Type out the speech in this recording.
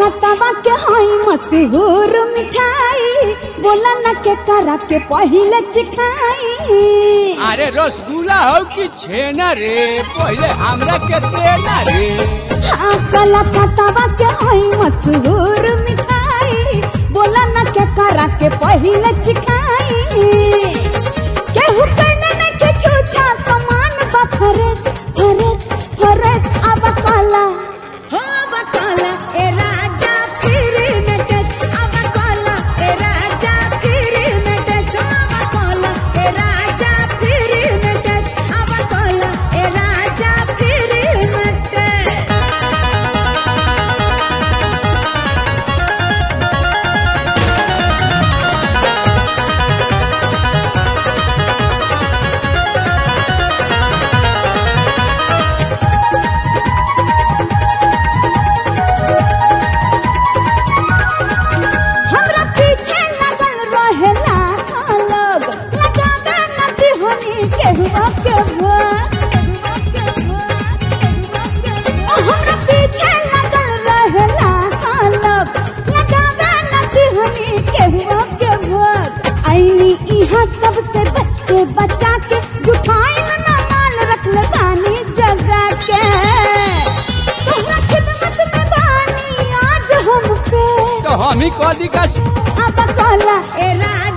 कलकत्ता के हई मशहूर मिठाई, बोला न के करा के पहिले चिखाई। अरे रसगुल्ला हो कि छेना रे, पहले हमरा के देना रे। हाँ कलकत्ता के हई मशहूर मिठाई, बोला न के करा के पहिले चिखाई। केहू करने न के छूछा समान बा फरेस फरेस फरेस। अब काला हो बकाला ए राजा फिर में टेस्ट, अब काला ए राजा फिर में टेस्ट, अब काला ए राजा फिर में टेस्ट, अब काला ए राजा फिर में टेस्ट। हमरा पीछे लगल रहेला लोग, लगावे नदी होनी केहुआ के भोग। हमरा पीछे लगल रहेला लोग, लगावे नदी होनी केहुआ के भोग। आईनी इहाँ सबसे बच के बचा के, जुठाइल ना माल रख ले बानी जगा के। तोहरा खिदमत में बानी आज हम पे, तो हम ही कह दी का अब काला ए राजा